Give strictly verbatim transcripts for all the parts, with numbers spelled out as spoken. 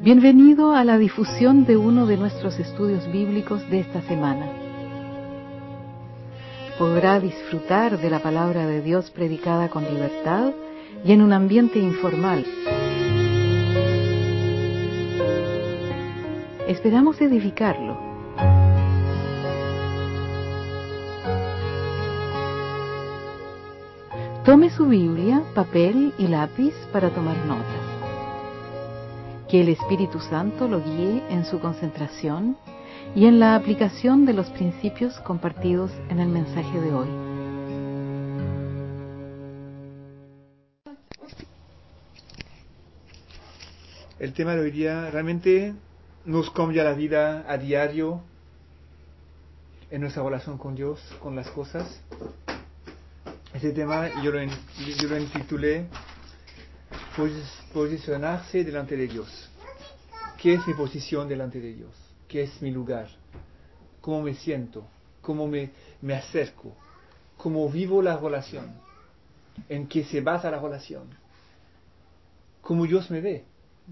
Bienvenido a la difusión de uno de nuestros estudios bíblicos de esta semana. Podrá disfrutar de la palabra de Dios predicada con libertad y en un ambiente informal. Esperamos edificarlo. Tome su Biblia, papel y lápiz para tomar notas. Que el Espíritu Santo lo guíe en su concentración y en la aplicación de los principios compartidos en el mensaje de hoy. El tema de hoy día realmente nos cambia la vida a diario en nuestra relación con Dios, con las cosas. Este tema yo lo, yo lo intitulé Posicionarse delante de Dios. ¿Qué es mi posición delante de Dios? ¿Qué es mi lugar? ¿Cómo me siento? ¿Cómo me, me acerco? ¿Cómo vivo la relación? ¿En qué se basa la relación? ¿Cómo Dios me ve?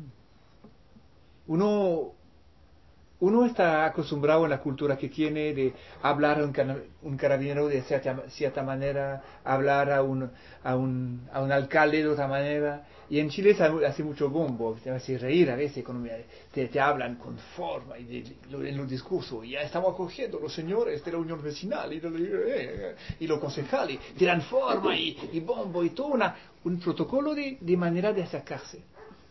Uno, uno está acostumbrado en la cultura que tiene de hablar a un, un carabinero de cierta, cierta manera, hablar a un, a, un, a un alcalde de otra manera. Y en Chile se hace mucho bombo, te hace reír a veces cuando te, te hablan con forma y de, de, en los discursos. Ya estamos acogiendo los señores de la unión vecinal y, de, y los concejales, te dan forma y, y bombo y todo una, un protocolo de, de manera de acercarse.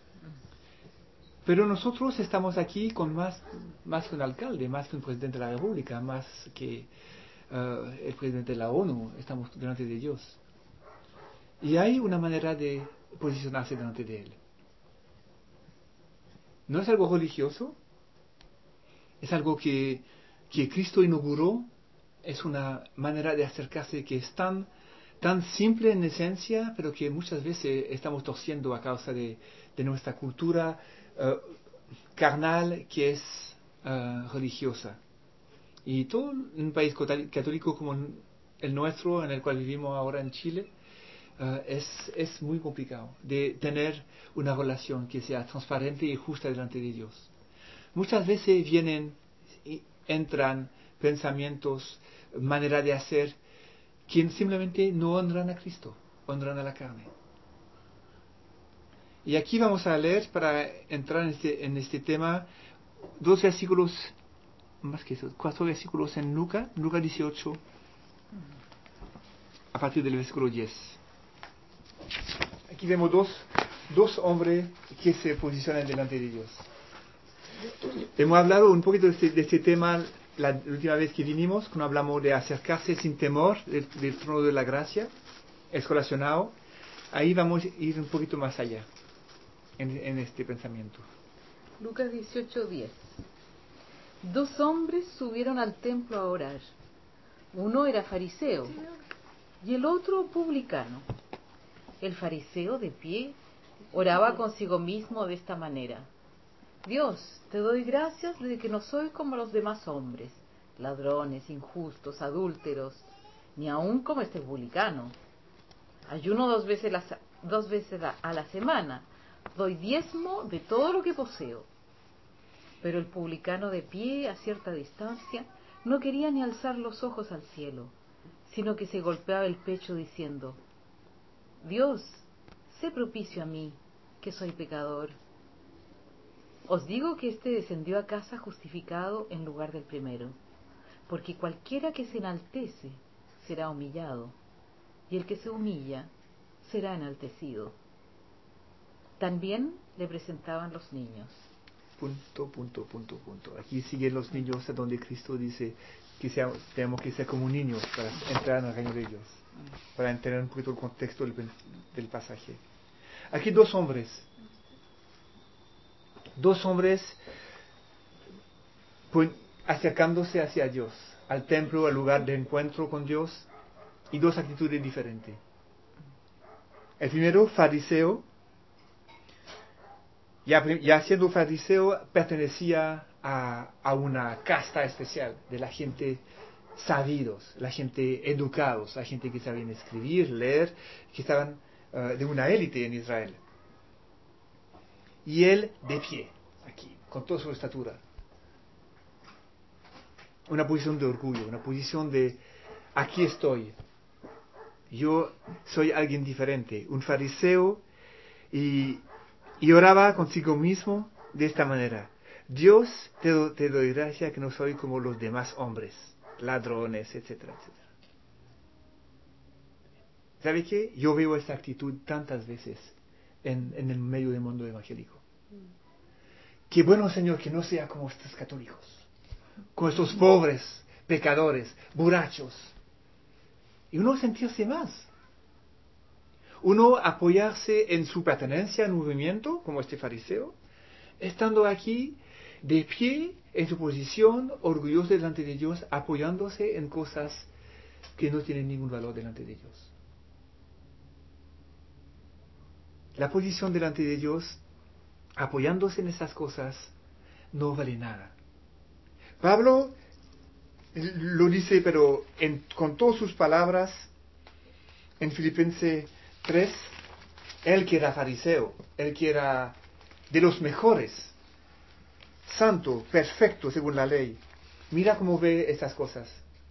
Pero nosotros estamos aquí con más, más que un alcalde, más que un presidente de la República, más que uh, el presidente de la ONU, estamos delante de Dios. Y hay una manera de posicionarse delante de Él. No es algo religioso, es algo que, que Cristo inauguró, es una manera de acercarse que es tan, tan simple en esencia, pero que muchas veces estamos torciendo a causa de, de nuestra cultura uh, carnal que es uh, religiosa. Y todo un país católico como el nuestro, en el cual vivimos ahora en Chile, uh, es, es muy complicado de tener una relación que sea transparente y justa delante de Dios. Muchas veces vienen y entran pensamientos, manera de hacer, que simplemente no honran a Cristo, honran a la carne. Y aquí vamos a leer, para entrar en este, en este tema, dos versículos, más que eso, cuatro versículos en Lucas, Lucas dieciocho, a partir del versículo diez. Aquí vemos dos, dos hombres que se posicionan delante de Dios. Hemos hablado un poquito de este, de este tema la última vez que vinimos, cuando hablamos de acercarse sin temor del, del trono de la gracia, es relacionado. Ahí vamos a ir un poquito más allá en, en este pensamiento. Lucas dieciocho diez. Dos hombres subieron al templo a orar. Uno era fariseo y el otro publicano. El fariseo, de pie, oraba consigo mismo de esta manera: Dios, te doy gracias de que no soy como los demás hombres, ladrones, injustos, adúlteros, ni aun como este publicano. Ayuno dos veces, la, dos veces a la semana, doy diezmo de todo lo que poseo. Pero el publicano, de pie a cierta distancia, no quería ni alzar los ojos al cielo, sino que se golpeaba el pecho diciendo: Dios, sé propicio a mí, que soy pecador. Os digo que éste descendió a casa justificado en lugar del primero, porque cualquiera que se enaltece será humillado, y el que se humilla será enaltecido. También le presentaban los niños. Punto, punto, punto, punto. Aquí siguen los niños, a donde Cristo dice que sea, tenemos que ser como niños para entrar en el reino de Dios, para entender un poquito el contexto del, del pasaje. Aquí dos hombres, dos hombres pues, acercándose hacia Dios, al templo, al lugar de encuentro con Dios, y dos actitudes diferentes. El primero, fariseo. Ya, ya siendo fariseo, pertenecía a, a una casta especial de la gente sabidos, la gente educados, la gente que sabían escribir, leer, que estaban uh, de una élite en Israel. Y él de pie, con toda su estatura. Una posición de orgullo, una posición de aquí estoy. Yo soy alguien diferente, un fariseo, y, y oraba consigo mismo de esta manera. Dios, te, do, te doy gracia que no soy como los demás hombres, ladrones, etcétera, etcétera. ¿Sabe qué? Yo veo esta actitud tantas veces en, en el medio del mundo evangélico. Qué bueno, Señor, que no sea como estos católicos, como estos pobres, pecadores, borrachos. Y uno sentirse más. Uno apoyarse en su pertenencia al movimiento, como este fariseo, estando aquí de pie en su posición, orgulloso delante de Dios, apoyándose en cosas que no tienen ningún valor delante de Dios. La posición delante de Dios, apoyándose en esas cosas, no vale nada. Pablo lo dice, pero en, con todas sus palabras, en Filipenses tres, él que era fariseo, él que era de los mejores, santo, perfecto según la ley. Mira cómo ve estas cosas.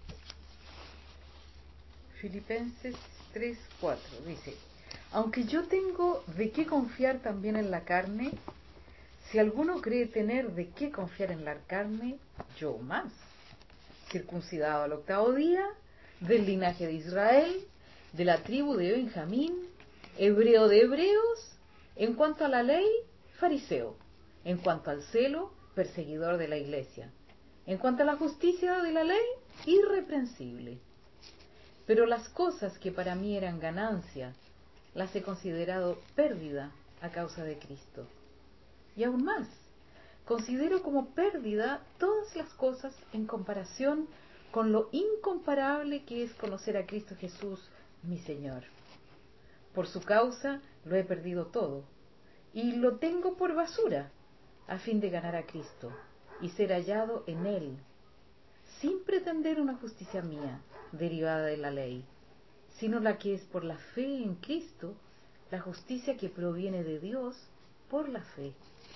Filipenses tres, cuatro dice: aunque yo tengo de qué confiar también en la carne, si alguno cree tener de qué confiar en la carne, yo más. Circuncidado al octavo día, del linaje de Israel, de la tribu de Benjamín, hebreo de hebreos, en cuanto a la ley, fariseo, en cuanto al celo, perseguidor de la iglesia, en cuanto a la justicia de la ley, irreprensible. Pero las cosas que para mí eran ganancia, las he considerado pérdida a causa de Cristo. Y aún más, considero como pérdida todas las cosas en comparación con lo incomparable que es conocer a Cristo Jesús, mi Señor. Por su causa lo he perdido todo, y lo tengo por basura, a fin de ganar a Cristo, y ser hallado en Él, sin pretender una justicia mía, derivada de la ley, sino la que es por la fe en Cristo, la justicia que proviene de Dios por la fe.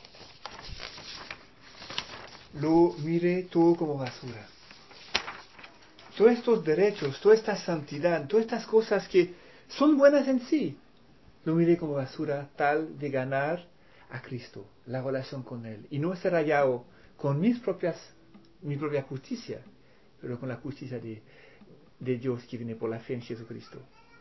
Lo mire todo como basura. Todos estos derechos, toda esta santidad, todas estas cosas que son buenas en sí, lo mire como basura tal de ganar a Cristo, la relación con Él, y no ser hallado con mis propias, mi propia justicia, pero con la justicia de, de Dios que viene por la fe en Jesucristo.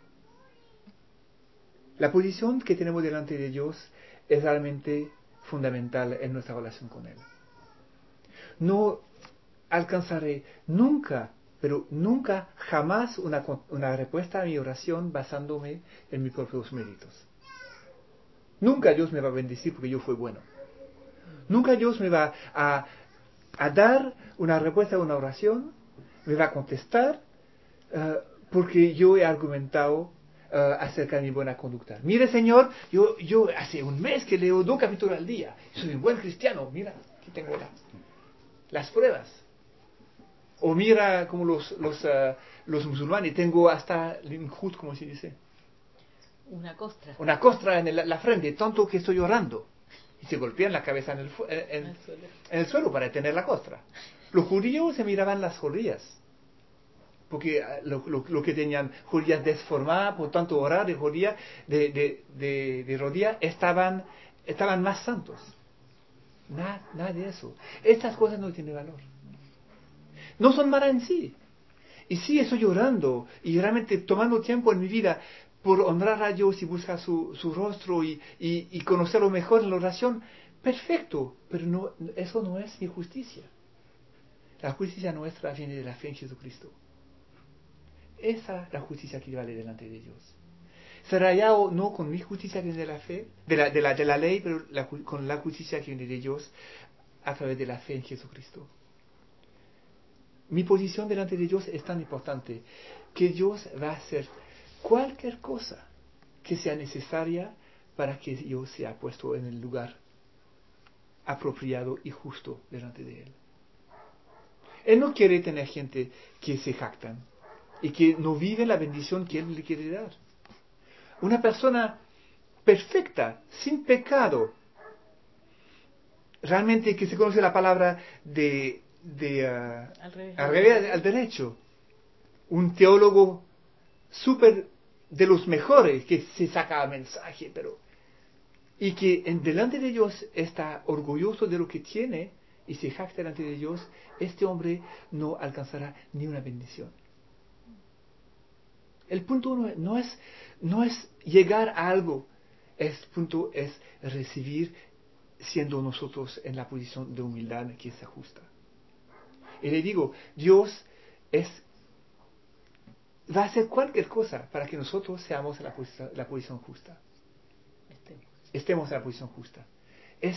La posición que tenemos delante de Dios es realmente fundamental en nuestra relación con Él. No alcanzaré nunca, pero nunca, jamás una, una respuesta a mi oración basándome en mis propios méritos. Nunca Dios me va a bendecir porque yo fui bueno. Nunca Dios me va a, a dar una respuesta a una oración, me va a contestar uh, porque yo he argumentado uh, acerca de mi buena conducta. Mire, Señor, yo, yo hace un mes que leo dos capítulos al día. Soy un buen cristiano. Mira, aquí tengo la, las pruebas. O mira como los, los, uh, los musulmanes, tengo hasta linjut, como se dice. Una costra. Una costra en el, la frente, tanto que estoy llorando. Y se golpean la cabeza en el, en, en, suelo. en el suelo para detener la costra. Los judíos se miraban las rodillas. Porque lo, lo, lo que tenían rodillas desformadas, por tanto orar de rodillas, de, de, de, de rodillas, estaban, estaban más santos. Nada, nada de eso. Estas cosas no tienen valor. No son malas en sí. Y sí, estoy llorando y realmente tomando tiempo en mi vida por honrar a Dios y buscar su, su rostro y, y, y conocerlo mejor en la oración. Perfecto, pero no, eso no es mi justicia. La justicia nuestra viene de la fe en Jesucristo. Esa es la justicia que vale delante de Dios. Será hallado no con mi justicia que viene de la fe, de la, de la, de la ley, pero la, con la justicia que viene de Dios a través de la fe en Jesucristo. Mi posición delante de Dios es tan importante que Dios va a hacer cualquier cosa que sea necesaria para que yo sea puesto en el lugar apropiado y justo delante de Él. Él no quiere tener gente que se jactan y que no vive la bendición que Él le quiere dar. Una persona perfecta, sin pecado, realmente que se conoce la palabra de, de uh, Al revés. al revés, al derecho. Un teólogo súper de los mejores que se saca mensaje, pero y que en delante de Dios está orgulloso de lo que tiene y se jacta delante de Dios, este hombre no alcanzará ni una bendición. El punto no, no es no es llegar a algo, el punto es recibir siendo nosotros en la posición de humildad que es justa. Y le digo, Dios es va a hacer cualquier cosa para que nosotros seamos en la posición, la posición justa. Estemos. Estemos en la posición justa. Es,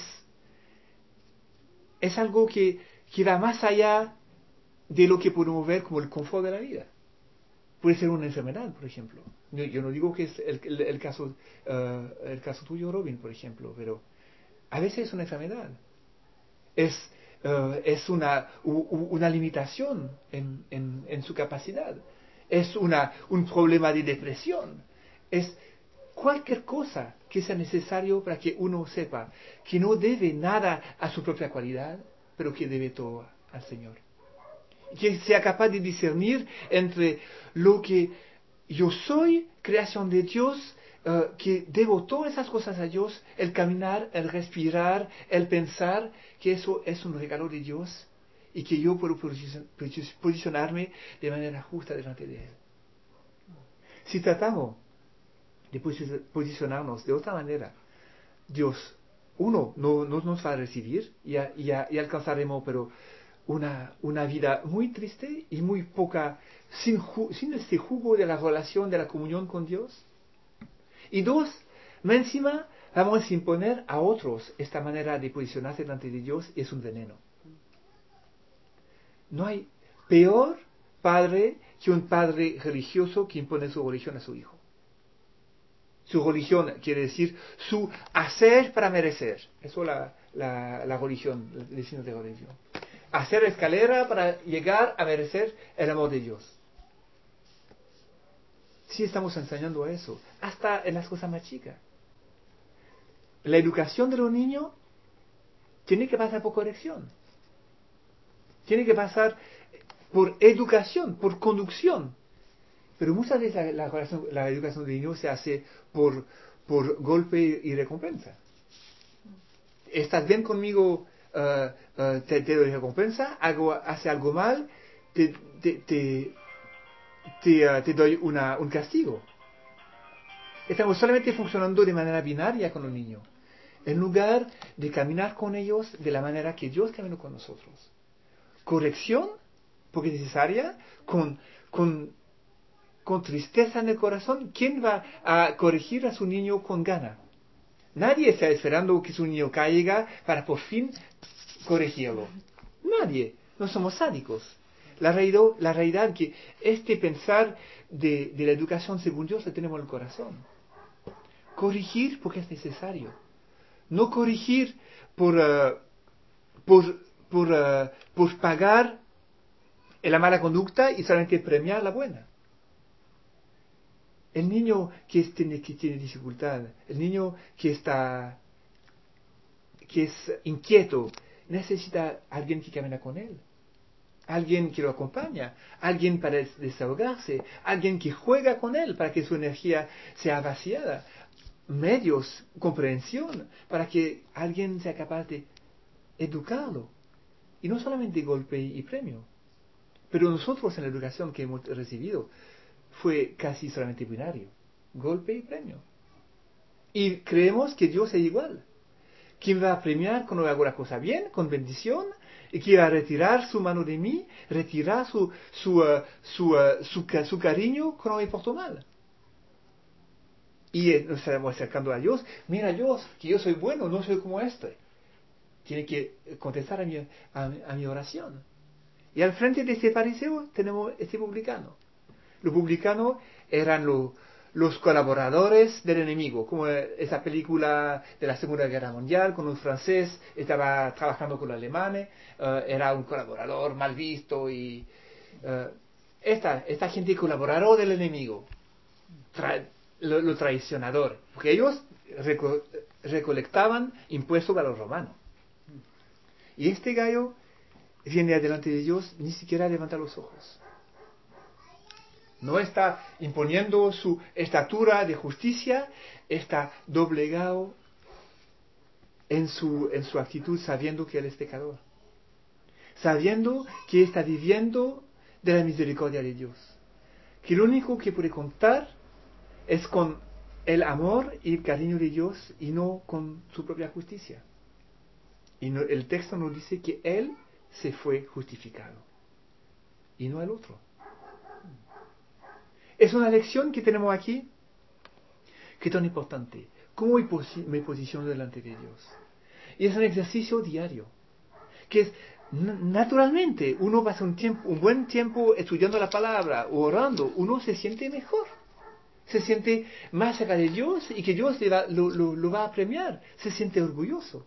es algo que, que va más allá de lo que podemos ver como el confort de la vida. Puede ser una enfermedad, por ejemplo. Yo, yo no digo que es el, el, el, caso, uh, el caso tuyo, Robin, por ejemplo, pero a veces es una enfermedad. Es, uh, es una, u, una limitación en, en, en su capacidad. Es una, un problema de depresión. Es cualquier cosa que sea necesario para que uno sepa que no debe nada a su propia cualidad, pero que debe todo al Señor. Que sea capaz de discernir entre lo que yo soy, creación de Dios, uh, que debo todas esas cosas a Dios, el caminar, el respirar, el pensar, que eso es un regalo de Dios y que yo puedo posicionarme de manera justa delante de Él. Si tratamos de posicionarnos de otra manera, Dios, uno, no, no nos va a recibir y, a, y, a, y alcanzaremos, pero una, una vida muy triste y muy poca, sin, ju, sin este jugo de la relación, de la comunión con Dios. Y dos, más encima vamos a imponer a otros esta manera de posicionarse delante de Dios, y es un veneno. No hay peor padre que un padre religioso que impone su religión a su hijo. Su religión quiere decir su hacer para merecer. Eso es la, la, la religión, el destino de religión. Hacer escalera para llegar a merecer el amor de Dios. Sí estamos enseñando eso, hasta en las cosas más chicas. La educación de los niños tiene que pasar por corrección. Tiene que pasar por educación, por conducción. Pero muchas veces la, la, la educación de niños se hace por, por golpe y recompensa. ¿Estás bien conmigo? Uh, uh, te, te doy recompensa. Hago, hace algo mal, te, te, te, te, uh, te doy una, un castigo. Estamos solamente funcionando de manera binaria con los niños, en lugar de caminar con ellos de la manera que Dios caminó con nosotros. Corrección, porque es necesaria, con, con, con tristeza en el corazón. ¿Quién va a corregir a su niño con gana? Nadie está esperando que su niño caiga para por fin corregirlo. Nadie. No somos sádicos. La realidad, la realidad que este pensar de, de la educación según Dios lo tenemos en el corazón. Corregir porque es necesario. No corregir por, uh, por, por, uh, por pagar la mala conducta y solamente premiar la buena. El niño que tiene, que tiene dificultad, el niño que está, que es inquieto, necesita alguien que camina con él, alguien que lo acompaña, alguien para desahogarse, alguien que juega con él para que su energía sea vaciada, medios, comprensión, para que alguien sea capaz de educarlo, y no solamente golpe y premio. Pero nosotros en la educación que hemos recibido fue casi solamente binario, golpe y premio. Y creemos que Dios es igual. ¿Quién va a premiar cuando hago la cosa bien, con bendición? ¿Y quién va a retirar su mano de mí, retirar su, su, uh, su, uh, su, su cariño cuando me porto mal? Y eh, nos estamos acercando a Dios. Mira Dios, que yo soy bueno, no soy como este. Tiene que contestar a mi, a, a mi oración. Y al frente de este fariseo tenemos este publicano. Los publicanos eran lo, los colaboradores del enemigo, como esa película de la Segunda Guerra Mundial, con un francés estaba trabajando con los alemanes, uh, era un colaborador mal visto y uh, esta, esta gente colaborador del enemigo, tra, lo, lo traicionador, porque ellos reco, recolectaban impuestos para los romanos. Y este gallo viene adelante de Dios, ni siquiera levanta los ojos. No está imponiendo su estatura de justicia, está doblegado en su, en su actitud, sabiendo que él es pecador. Sabiendo que está viviendo de la misericordia de Dios. Que lo único que puede contar es con el amor y el cariño de Dios y no con su propia justicia. Y no, el texto nos dice que él se fue justificado y no el otro. Es una lección que tenemos aquí que es tan importante. ¿Cómo me, posi- me posiciono delante de Dios? Y es un ejercicio diario. Que es, n- naturalmente, uno pasa un, tiempo, un buen tiempo estudiando la palabra o orando, uno se siente mejor. Se siente más cerca de Dios y que Dios le va, lo, lo, lo va a premiar. Se siente orgulloso.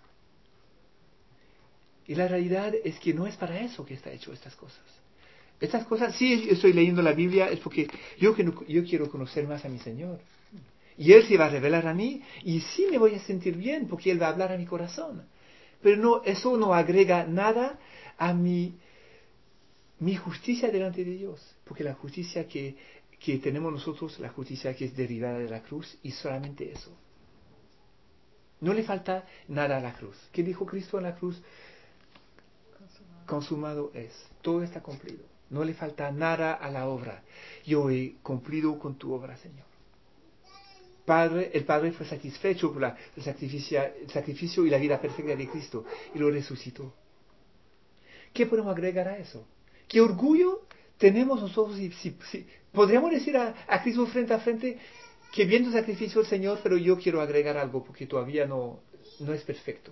Y la realidad es que no es para eso que está hecho estas cosas. Estas cosas, sí estoy leyendo la Biblia, es porque yo, yo quiero conocer más a mi Señor. Y Él se va a revelar a mí, y sí me voy a sentir bien, porque Él va a hablar a mi corazón. Pero no, eso no agrega nada a mi, mi justicia delante de Dios. Porque la justicia que, que tenemos nosotros, la justicia que es derivada de la cruz, y solamente eso. No le falta nada a la cruz. ¿Qué dijo Cristo en la cruz? Consumado, Consumado es. Todo está cumplido. No le falta nada a la obra. Yo he cumplido con tu obra, Señor. Padre, el Padre fue satisfecho por la, el, sacrificio, el sacrificio y la vida perfecta de Cristo y lo resucitó. ¿Qué podemos agregar a eso? ¿Qué orgullo tenemos nosotros? Si, si, si, podríamos decir a, a Cristo frente a frente que viendo el sacrificio del Señor, pero yo quiero agregar algo porque todavía no, no es perfecto.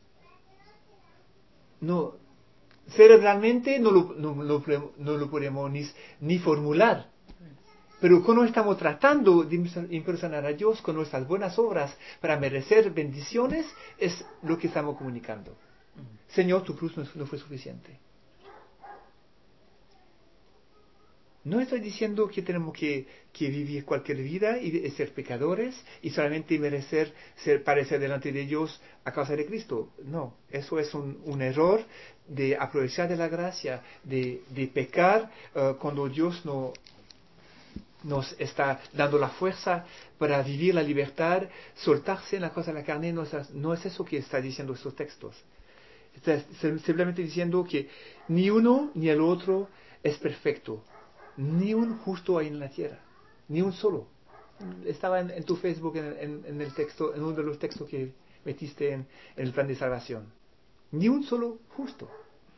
No, cerebralmente no lo, no, no, no lo podemos ni, ni formular. Pero cuando estamos tratando de impresionar a Dios con nuestras buenas obras para merecer bendiciones, es lo que estamos comunicando. Señor, tu cruz no, no fue suficiente. No estoy diciendo que tenemos que, que vivir cualquier vida y ser pecadores y solamente merecer ser, parecer delante de Dios a causa de Cristo. No, eso es un, un error de aprovechar de la gracia, de, de pecar uh, cuando Dios no nos está dando la fuerza para vivir la libertad, soltarse en la cosa de la carne, no es, no es eso que está diciendo estos textos. Está simplemente diciendo que ni uno ni el otro es perfecto. Ni un justo hay en la tierra. Ni un solo. Estaba en, en tu Facebook, en, en, en el texto, en uno de los textos que metiste en, en el plan de salvación. Ni un solo justo.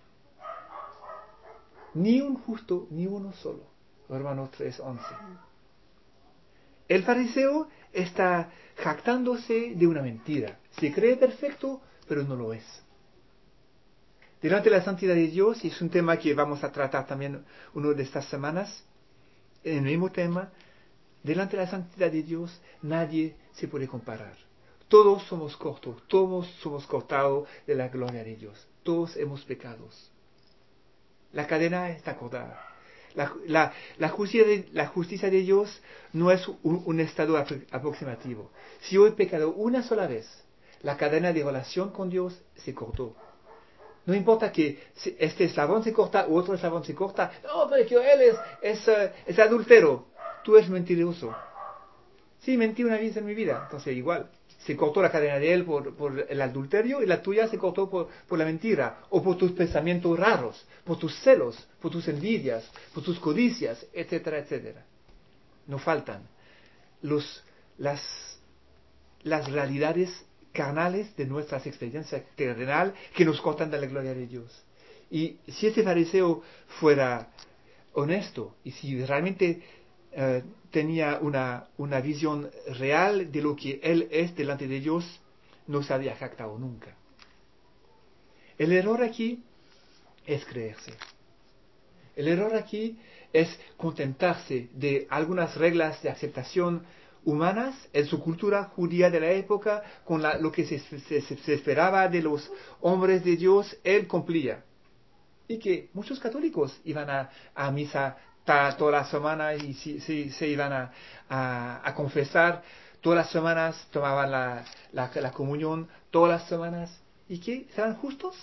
Ni un justo, ni uno solo. Romanos tres once. El fariseo está jactándose de una mentira. Se cree perfecto, pero no lo es. Delante de la santidad de Dios, y es un tema que vamos a tratar también una de estas semanas, en el mismo tema, delante de la santidad de Dios nadie se puede comparar. Todos somos cortos, todos somos cortados de la gloria de Dios. Todos hemos pecado. La cadena está cortada. La, la, la, justicia de, la justicia de Dios no es un, un estado aproximativo. Si yo he pecado una sola vez, la cadena de relación con Dios se cortó. No importa que este eslabón se corta u otro eslabón se corta. No, pero que él es, es, uh, es adúltero. Tú eres mentiroso. Sí, mentí una vez en mi vida. Entonces igual. Se cortó la cadena de él por, por el adulterio y la tuya se cortó por, por la mentira. O por tus pensamientos raros. Por tus celos. Por tus envidias. Por tus codicias. Etcétera, etcétera. No faltan los, las, las realidades carnales de nuestras experiencias terrenal que nos cortan de la gloria de Dios. Y si este fariseo fuera honesto y si realmente uh, tenía una, una visión real de lo que él es delante de Dios, no se había jactado nunca. El error aquí es creerse. El error aquí es contentarse de algunas reglas de aceptación humanas en su cultura judía de la época, con la, lo que se, se, se esperaba de los hombres de Dios, él cumplía. Y que muchos católicos iban a, a misa ta, toda la semana y si, si, se iban a, a, a confesar todas las semanas, tomaban la, la, la comunión todas las semanas. ¿Y qué? ¿Serán justos?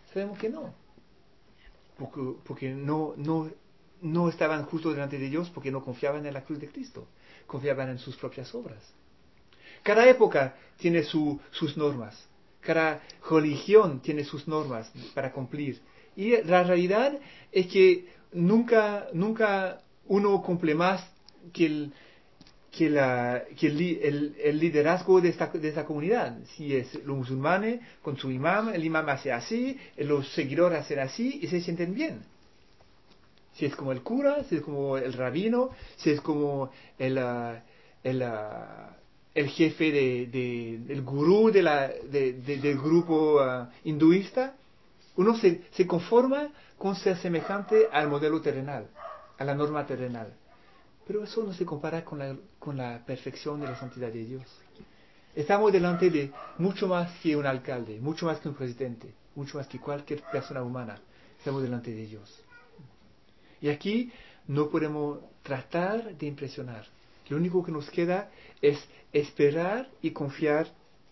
Sabemos que no. Porque, porque no, no, no estaban justo delante de Dios porque no confiaban en la cruz de Cristo. Confiaban en sus propias obras. Cada época tiene su, sus normas. Cada religión tiene sus normas para cumplir. Y la realidad es que nunca, nunca uno cumple más que el, que, la, que el, el, el liderazgo de esta, de esta comunidad. Si es los musulmanes con su imam, el imam hace así, los seguidores hacen así y se sienten bien. Si es como el cura, si es como el rabino, si es como el, uh, el, uh, el jefe de, de, del gurú de la, de, de, del grupo uh, hinduista, uno se, se conforma con ser semejante al modelo terrenal, a la norma terrenal. Pero eso no se compara con la, con la perfección de la santidad de Dios. Estamos delante de mucho más que un alcalde, mucho más que un presidente, mucho más que cualquier persona humana. Estamos delante de Dios. Y aquí no podemos tratar de impresionar. Lo único que nos queda es esperar y confiar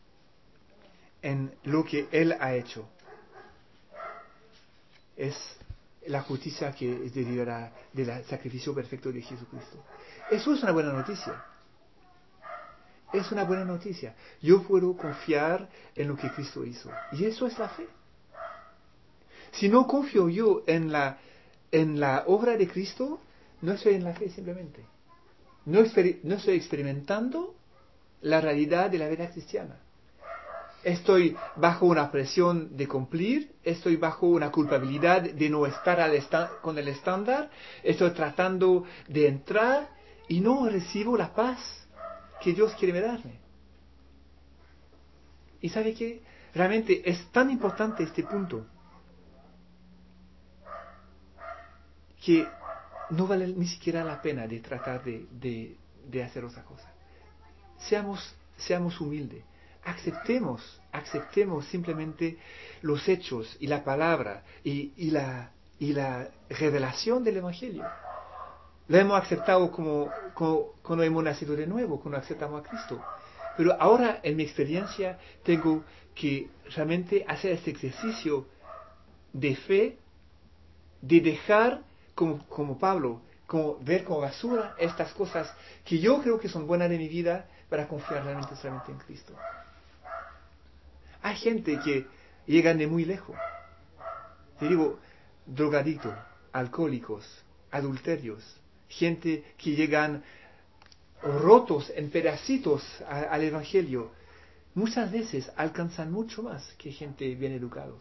en lo que Él ha hecho. Es la justicia que es derivada del sacrificio perfecto de Jesucristo. Eso es una buena noticia. Es una buena noticia. Yo puedo confiar en lo que Cristo hizo. Y eso es la fe. Si no confío yo en la, en la obra de Cristo, no estoy en la fe simplemente. No, exper- no estoy experimentando la realidad de la vida cristiana. Estoy bajo una presión de cumplir, estoy bajo una culpabilidad de no estar al esta- con el estándar, estoy tratando de entrar y no recibo la paz que Dios quiere darme. ¿Y sabe qué? Realmente es tan importante este punto que no vale ni siquiera la pena de tratar de, de, de hacer otra cosa. Seamos, seamos humildes. Aceptemos, aceptemos simplemente los hechos y la palabra y, y, la, y la revelación del Evangelio. Lo hemos aceptado como, como cuando hemos nacido de nuevo, cuando aceptamos a Cristo. Pero ahora, en mi experiencia, tengo que realmente hacer este ejercicio de fe, de dejar, como, como Pablo, como ver como basura estas cosas que yo creo que son buenas de mi vida para confiar realmente solamente en Cristo. Hay gente que llegan de muy lejos. Te digo, drogadictos, alcohólicos, adulterios, gente que llegan rotos en pedacitos a, al Evangelio. Muchas veces alcanzan mucho más que gente bien educados,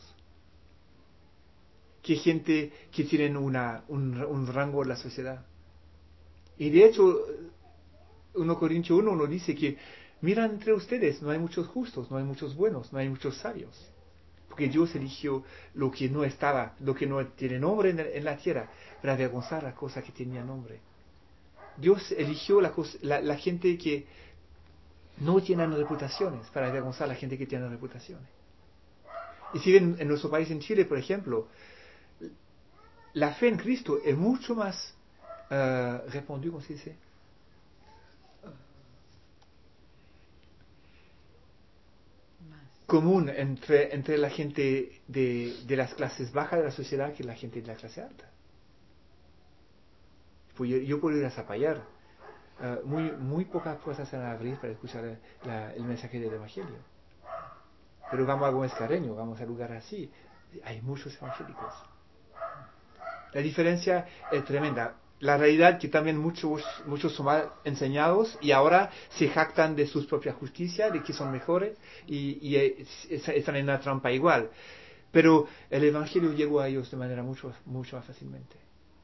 que gente que tienen una, un, un rango en la sociedad. Y de hecho, primero Corintios uno nos dice que miran entre ustedes, no hay muchos justos, no hay muchos buenos, no hay muchos sabios. Porque Dios eligió lo que no estaba, lo que no tiene nombre en, en la tierra, para avergonzar la cosa que tenía nombre. Dios eligió la, cosa, la, la gente que no tiene reputaciones, para avergonzar a la gente que tiene reputaciones. Y si ven en nuestro país, en Chile, por ejemplo, la fe en Cristo es mucho más uh, répandu, ¿cómo se dice? Común entre, entre la gente de, de las clases bajas de la sociedad que la gente de la clase alta. Pues yo, yo puedo ir a Zapallar. Uh, muy, muy pocas puertas se van a abrir para escuchar la, el mensaje del Evangelio. Pero vamos a Gómez Carreño, vamos a lugares así. Hay muchos evangélicos. La diferencia es tremenda. La realidad que también muchos, muchos son mal enseñados y ahora se jactan de sus propias justicias, de que son mejores y, y están en una trampa igual. Pero el Evangelio llegó a ellos de manera mucho, mucho más fácilmente.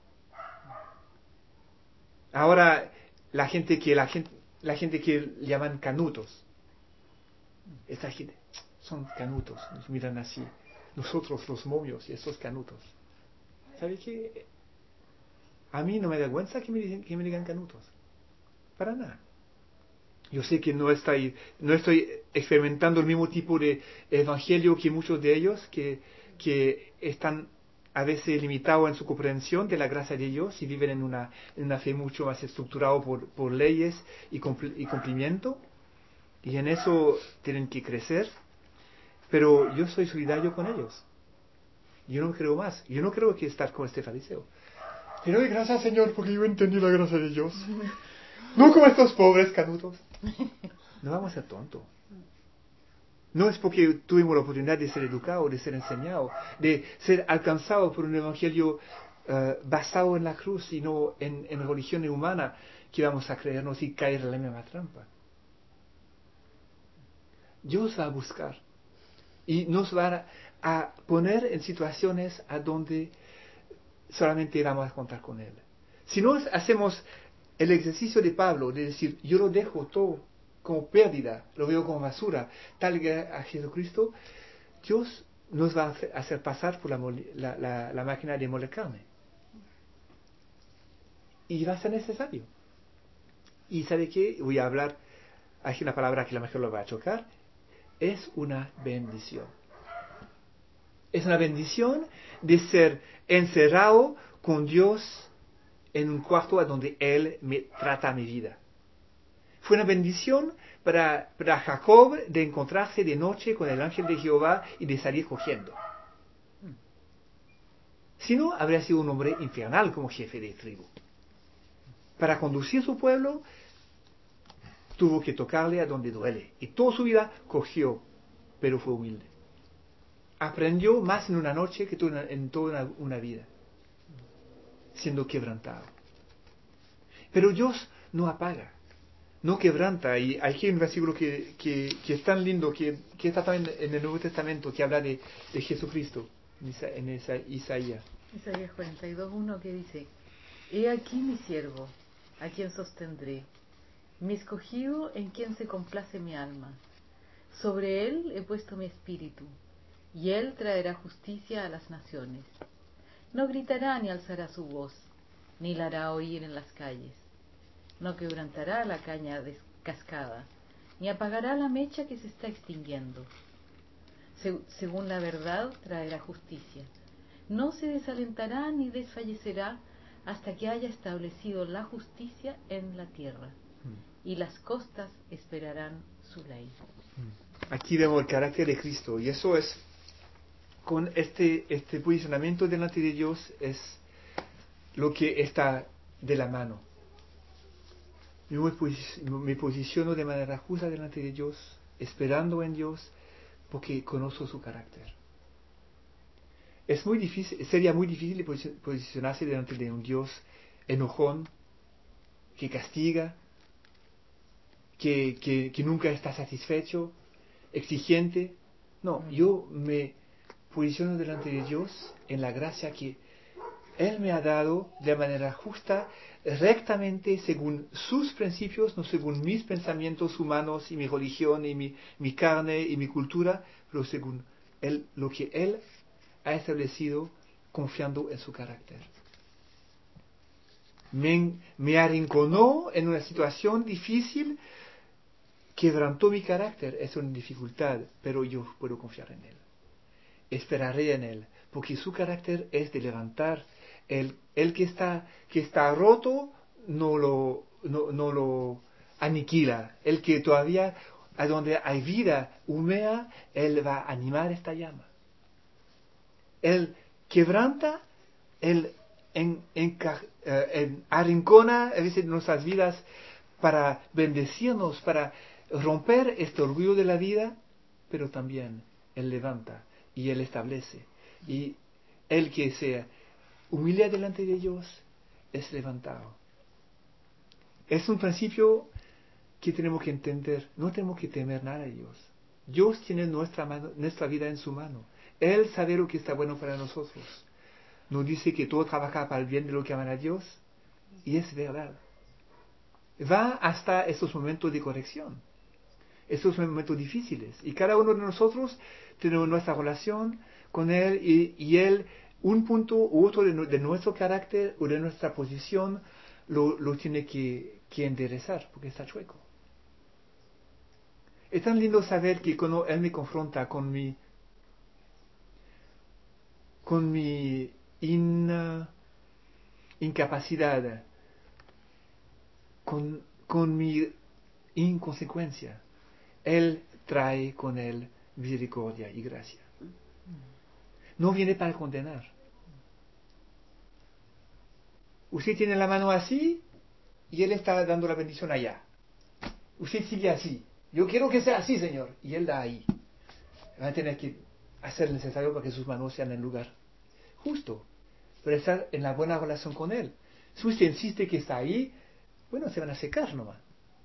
Ahora la gente que la gente, la gente que llaman canutos, esta gente son canutos, nos miran así. Nosotros los momios y estos canutos. ¿Sabe qué? A mí no me da vergüenza que me, dicen, que me digan canutos. Para nada. Yo sé que no estoy, no estoy experimentando el mismo tipo de evangelio que muchos de ellos, que, que están a veces limitados en su comprensión de la gracia de Dios y viven en una, en una fe mucho más estructurada por, por leyes y, cumpl, y cumplimiento. Y en eso tienen que crecer. Pero yo soy solidario con ellos. Yo no creo más. Yo no creo que estar con este fariseo. Te doy gracias, Señor, porque yo entendí la gracia de Dios. No como estos pobres canutos. No vamos a ser tontos. No es porque tuvimos la oportunidad de ser educados, de ser enseñados, de ser alcanzados por un evangelio uh, basado en la cruz y no en, en religión humana, que vamos a creernos y caer en la misma trampa. Dios va a buscar y nos va a, a poner en situaciones a donde solamente vamos a contar con Él. Si no hacemos el ejercicio de Pablo, de decir, yo lo dejo todo como pérdida, lo veo como basura, tal que a Jesucristo, Dios nos va a hacer pasar por la, la, la, la máquina de moler carne. Y va a ser necesario. Y ¿sabe qué? Voy a hablar, hay una palabra que a lo mejor lo va a chocar, es una bendición. Es una bendición de ser encerrado con Dios en un cuarto a donde Él me trata mi vida. Fue una bendición para, para Jacob de encontrarse de noche con el ángel de Jehová y de salir cogiendo. Si no, habría sido un hombre infernal como jefe de tribu. Para conducir su pueblo, tuvo que tocarle a donde duele. Y toda su vida cogió, pero fue humilde. Aprendió más en una noche que en toda una, una vida, siendo quebrantado. Pero Dios no apaga, no quebranta. Y aquí hay un versículo que, que, que es tan lindo, que, que está también en el Nuevo Testamento, que habla de, de Jesucristo, en, esa, en esa Isaías. Isaías cuarenta y dos, uno, que dice: He aquí mi siervo, a quien sostendré, mi escogido, en quien se complace mi alma. Sobre él he puesto mi espíritu, y él traerá justicia a las naciones. No gritará ni alzará su voz, ni la hará oír en las calles. No quebrantará la caña descascada, ni apagará la mecha que se está extinguiendo. Se, según la verdad traerá justicia. No se desalentará ni desfallecerá hasta que haya establecido la justicia en la tierra, y las costas esperarán su ley. Aquí vemos el carácter de Cristo, y eso es, con este, este posicionamiento delante de Dios, es lo que está de la mano. Yo me posiciono de manera justa delante de Dios, esperando en Dios, porque conozco su carácter. Es muy difícil, sería muy difícil posicionarse delante de un Dios enojón, que castiga, que, que, que nunca está satisfecho, exigente. No, yo me posiciono delante de Dios en la gracia que Él me ha dado de manera justa, rectamente, según sus principios, no según mis pensamientos humanos y mi religión y mi, mi carne y mi cultura, pero según él, lo que Él ha establecido, confiando en su carácter. Me, me arrinconó en una situación difícil, quebrantó mi carácter, es una dificultad, pero yo puedo confiar en Él. Esperaré en Él, porque su carácter es de levantar. El, el que está que está roto no lo, no, no lo aniquila. El que todavía, a donde hay vida humea, Él va a animar esta llama. Él quebranta, Él en, en, en, arrincona a veces nuestras vidas para bendecirnos, para romper este orgullo de la vida, pero también Él levanta y Él establece. Y el que se humilla delante de Dios es levantado. Es un principio que tenemos que entender. No tenemos que temer nada de Dios. Dios tiene nuestra, mano, nuestra vida en su mano. Él sabe lo que está bueno para nosotros. Nos dice que todo trabaja para el bien de lo que aman a Dios. Y es verdad. Va hasta estos momentos de corrección. Estos momentos difíciles. Y cada uno de nosotros tenemos nuestra relación con Él y, y Él, un punto u otro de, de nuestro carácter o de nuestra posición, lo, lo tiene que, que enderezar, porque está chueco. Es tan lindo saber que cuando Él me confronta con mi, con mi in, uh, incapacidad, con, con mi inconsecuencia, Él trae con Él misericordia y gracia. no viene para condenar. Usted tiene la mano así y Él está dando la bendición allá. Usted sigue así. Yo quiero que sea así, Señor. Y Él da ahí. Va a tener que hacer lo necesario para que sus manos sean en el lugar justo. Pero estar en la buena relación con Él. Si usted insiste que está ahí, bueno, se van a secar nomás.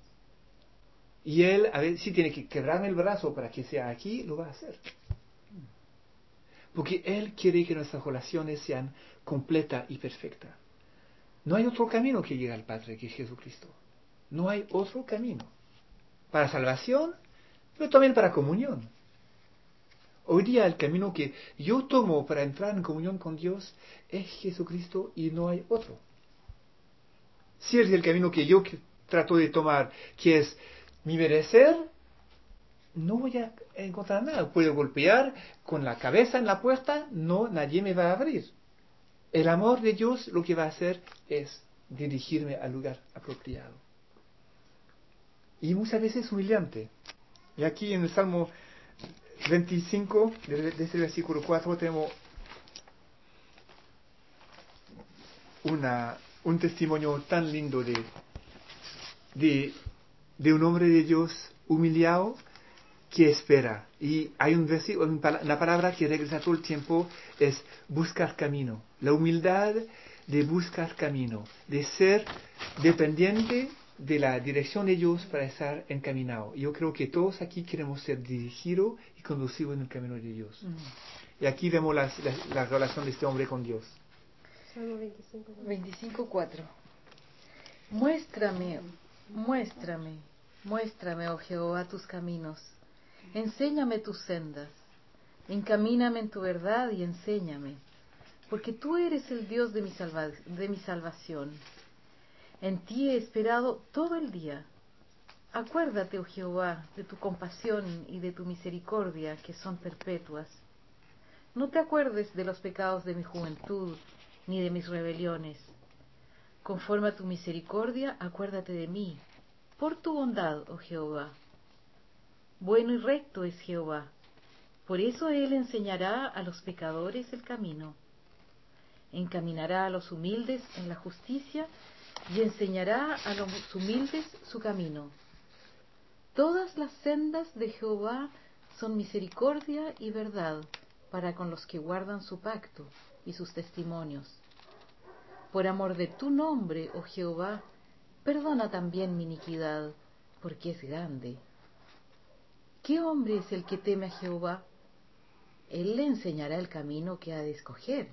Y Él, a ver, si tiene que quebrarme el brazo para que sea aquí, lo va a hacer. Porque Él quiere que nuestras relaciones sean completas y perfectas. No hay otro camino que llegue al Padre que Jesucristo. No hay otro camino. Para salvación, pero también para comunión. Hoy día el camino que yo tomo para entrar en comunión con Dios es Jesucristo y no hay otro. Si es el camino que yo trato de tomar, que es mi merecer, no voy a encontrar nada. Puedo golpear con la cabeza en la puerta, no, nadie me va a abrir. El amor de Dios lo que va a hacer es dirigirme al lugar apropiado. Y muchas veces es humillante. Y aquí en el Salmo veinticinco, desde este versículo cuatro, tenemos una, un testimonio tan lindo de, de, de un hombre de Dios humillado que espera. Y hay un versículo, una palabra que regresa todo el tiempo, es buscar camino. La humildad de buscar camino, de ser dependiente de la dirección de Dios para estar encaminado. Yo creo que todos aquí queremos ser dirigidos y conducidos en el camino de Dios. Mm. Y aquí vemos la, la, la relación de este hombre con Dios. Salmo veinticinco, cuatro. Muéstrame, muéstrame, muéstrame, oh Jehová, tus caminos. Enséñame tus sendas. Encamíname en tu verdad y enséñame. Porque tú eres el Dios de mi, salva, de mi salvación. En ti he esperado todo el día. Acuérdate, oh Jehová, de tu compasión y de tu misericordia, que son perpetuas. No te acuerdes de los pecados de mi juventud, ni de mis rebeliones. Conforme a tu misericordia, acuérdate de mí, por tu bondad, oh Jehová. Bueno y recto es Jehová, por eso Él enseñará a los pecadores el camino. Encaminará a los humildes en la justicia y enseñará a los humildes su camino. Todas las sendas de Jehová son misericordia y verdad para con los que guardan su pacto y sus testimonios. Por amor de tu nombre, oh Jehová, perdona también mi iniquidad, porque es grande. ¿Qué hombre es el que teme a Jehová? Él le enseñará el camino que ha de escoger.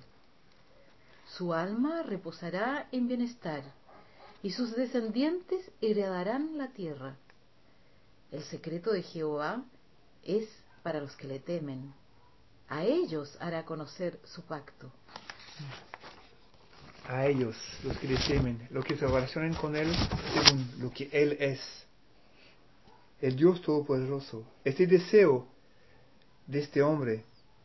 Su alma reposará en bienestar, y sus descendientes heredarán la tierra. El secreto de Jehová es para los que le temen. A ellos hará conocer su pacto. A ellos, los que le temen, los que se relacionan con Él según lo que Él es. El Dios Todopoderoso. Este deseo de este hombre: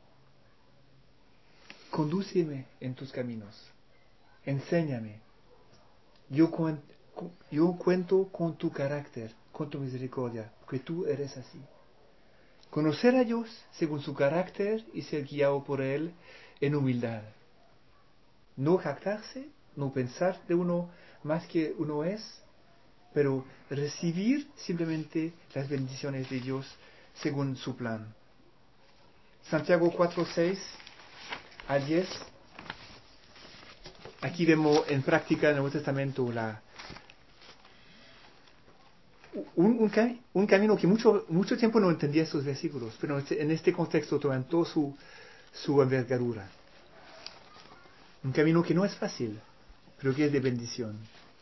condúceme en tus caminos, enséñame. Yo, cuen, yo cuento con tu carácter, con tu misericordia, porque tú eres así. Conocer a Dios según su carácter y ser guiado por Él en humildad. No jactarse, no pensar de uno más que uno es, pero recibir simplemente las bendiciones de Dios según su plan. Santiago cuatro, seis a diez. Aquí vemos en práctica en el Nuevo Testamento la, un, un, un camino que mucho, mucho tiempo no entendía esos versículos, pero en este contexto toman toda su, su envergadura. Un camino que no es fácil, pero que es de bendición.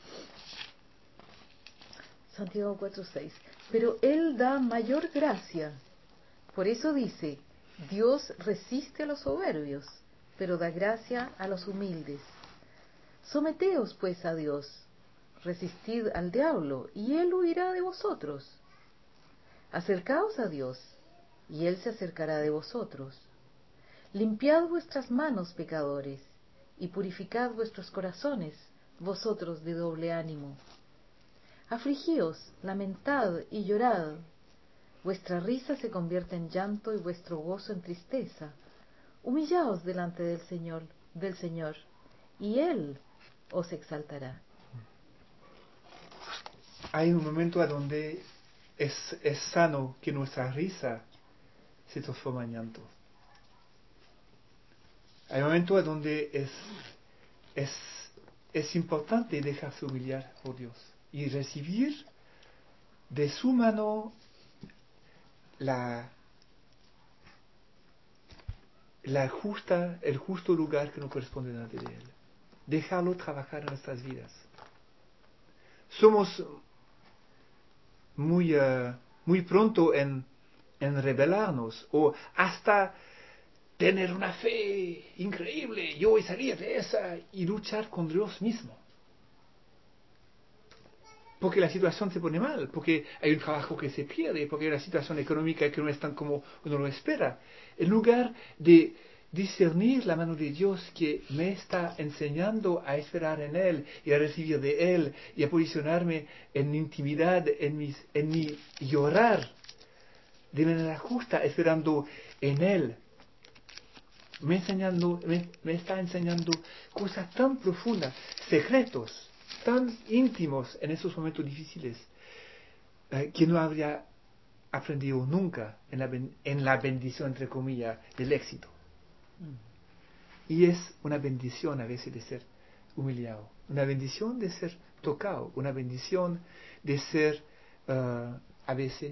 Santiago cuatro, seis. Pero Él da mayor gracia. Por eso dice: Dios resiste a los soberbios, pero da gracia a los humildes. Someteos pues a Dios, resistid al diablo, y él huirá de vosotros. Acercaos a Dios, y él se acercará de vosotros. Limpiad vuestras manos, pecadores, y purificad vuestros corazones, vosotros de doble ánimo. Afligíos, lamentad y llorad. Vuestra risa se convierte en llanto y vuestro gozo en tristeza. Humillaos delante del Señor, del Señor, y Él os exaltará. Hay un momento a donde es, es sano que nuestra risa se transforma en llanto. Hay un momento a donde es, es, es importante dejarse humillar por Dios y recibir de su mano la, la justa, el justo lugar que nos corresponde delante de Él. Dejarlo trabajar en nuestras vidas. Somos muy, uh, muy pronto en, en rebelarnos o hasta tener una fe increíble, yo voy a salir de esa y luchar con Dios mismo. Porque la situación se pone mal, porque hay un trabajo que se pierde, porque hay una situación económica que no es tan como uno lo espera. En lugar de discernir la mano de Dios que me está enseñando a esperar en Él y a recibir de Él y a posicionarme en intimidad, en, mis, en mi llorar de manera justa, esperando en Él. Me, enseñando, me, me está enseñando cosas tan profundas, secretos, tan íntimos en esos momentos difíciles, eh, que no habría aprendido nunca en la, ben, en la bendición, entre comillas, del éxito. Y es una bendición a veces de ser humillado, una bendición de ser tocado, una bendición de ser uh, a veces...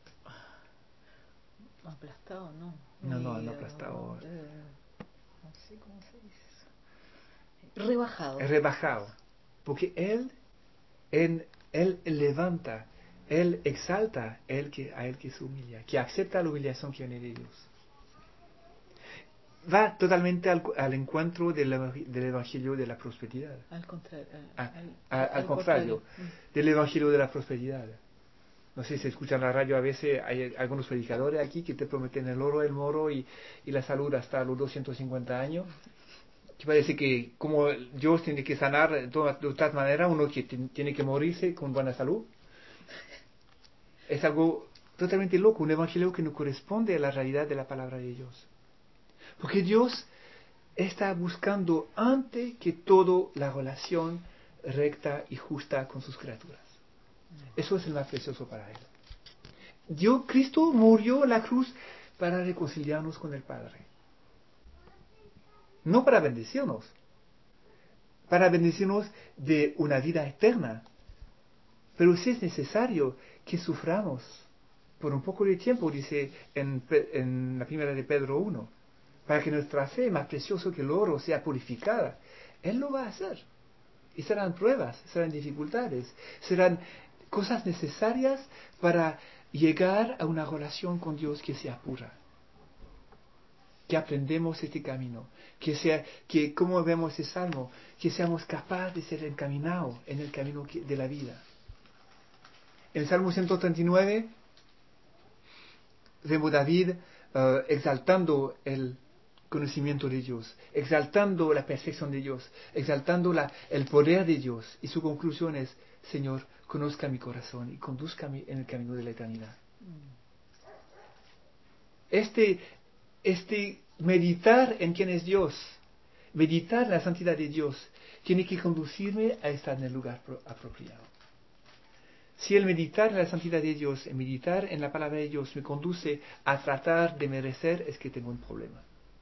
Aplastado, ¿no? No, no, Y, no aplastado. Eh, no sé cómo se dice eso. Rebajado. Rebajado. Porque Él, en, Él levanta, Él exalta él que, a Él que se humilla, que acepta la humillación que viene de Dios. Va totalmente al, al encuentro del, del Evangelio de la prosperidad. Al, contra, a, al, a, al, al contrario, contrario, del Evangelio de la prosperidad. No sé si escuchan la radio, a veces hay algunos predicadores aquí que te prometen el oro, el moro y, y la salud hasta los doscientos cincuenta años. Que parece que como Dios tiene que sanar de todas, de todas maneras, uno que t- tiene que morirse con buena salud. Es algo totalmente loco, un evangelio que no corresponde a la realidad de la palabra de Dios. Porque Dios está buscando ante que todo la relación recta y justa con sus criaturas. Eso es el más precioso para Él. Dios, Cristo murió en la cruz para reconciliarnos con el Padre. No para bendecirnos, para bendecirnos de una vida eterna. Pero si es necesario que suframos por un poco de tiempo, dice en, en la primera de Pedro uno, para que nuestra fe, más preciosa que el oro, sea purificada, Él lo va a hacer. Y serán pruebas, serán dificultades, serán cosas necesarias para llegar a una relación con Dios que sea pura. Que aprendemos este camino, que sea, que como vemos ese salmo, que seamos capaces de ser encaminados en el camino que, de la vida. En el Salmo ciento treinta y nueve vemos David uh, exaltando el conocimiento de Dios, exaltando la perfección de Dios, exaltando la, el poder de Dios. Y su conclusión es, Señor, conozca mi corazón y conduzca en el camino de la eternidad. Este, este meditar en quién es Dios, meditar en la santidad de Dios, tiene que conducirme a estar en el lugar apropiado. Si el meditar en la santidad de Dios, el meditar en la palabra de Dios me conduce a tratar de merecer, es que tengo un problema.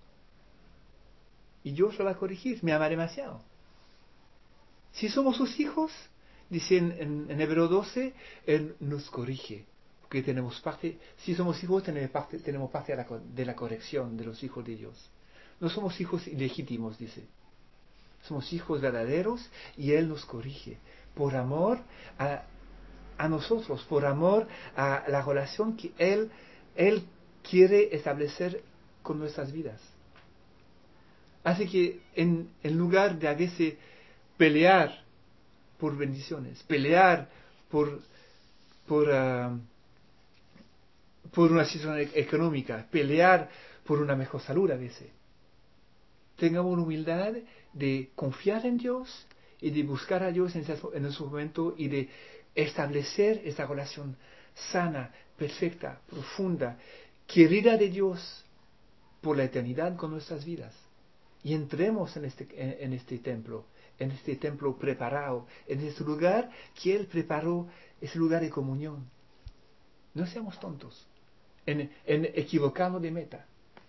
Y Dios lo va a corregir, me ama demasiado. Si somos sus hijos, dice en, en, en Hebreo doce, Él nos corrige. Porque tenemos parte, si somos hijos, tenemos parte, tenemos parte de, la, de la corrección de los hijos de Dios. No somos hijos ilegítimos, dice. Somos hijos verdaderos y Él nos corrige. Por amor a, a nosotros, por amor a la relación que Él, Él quiere establecer con nuestras vidas. Así que en, en lugar de a veces pelear por bendiciones, pelear por, por, uh, por una situación económica, pelear por una mejor salud a veces, tengamos la humildad de confiar en Dios y de buscar a Dios en ese, en ese momento y de establecer esta relación sana, perfecta, profunda, querida de Dios por la eternidad con nuestras vidas. Y entremos en este, en, en este templo, en este templo preparado, en este lugar que Él preparó, ese lugar de comunión. No seamos tontos en, en equivocarnos de meta.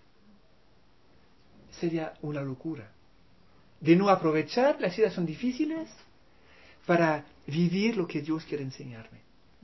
Sería una locura. De no aprovechar las situaciones difíciles para vivir lo que Dios quiere enseñarme.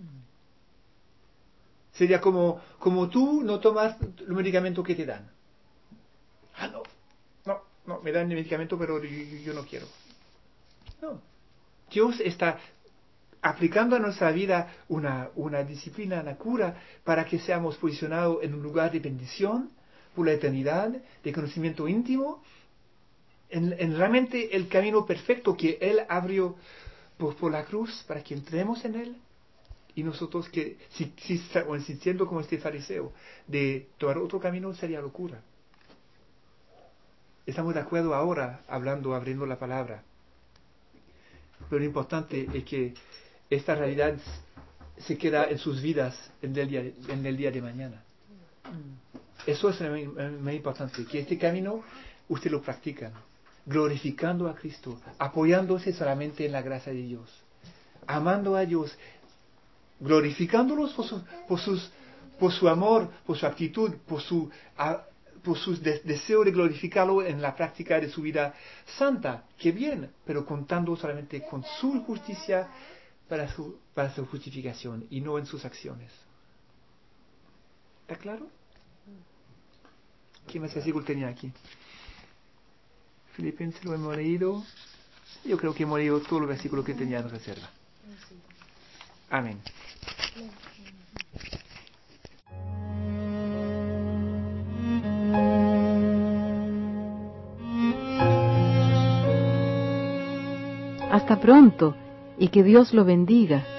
Sería como, como tú no tomas el medicamento que te dan. Ah, no, no, no, me dan el medicamento, pero yo, yo no quiero. No. Dios está aplicando a nuestra vida una, una disciplina, una cura, para que seamos posicionados en un lugar de bendición por la eternidad, de conocimiento íntimo, en, en realmente el camino perfecto que Él abrió por, por la cruz, para que entremos en Él. Y nosotros que, si, si estamos insistiendo como este fariseo, de tomar otro camino sería locura. Estamos de acuerdo ahora, hablando, abriendo la palabra. Pero lo importante es que esta realidad se queda en sus vidas en el día, en el día de mañana. Eso es muy, muy importante, que este camino usted lo practica, glorificando a Cristo, apoyándose solamente en la gracia de Dios, amando a Dios, glorificándolos por su, por sus, por su amor, por su actitud, por su, a, por su de, deseo de glorificarlo en la práctica de su vida santa. Que bien, pero contando solamente con su justicia para su, para su justificación y no en sus acciones. ¿Está claro? ¿Qué más versículo tenía aquí? Filipenses lo hemos leído. Yo creo que hemos leído todo el versículo que tenía en reserva. Amén. Hasta pronto y que Dios lo bendiga.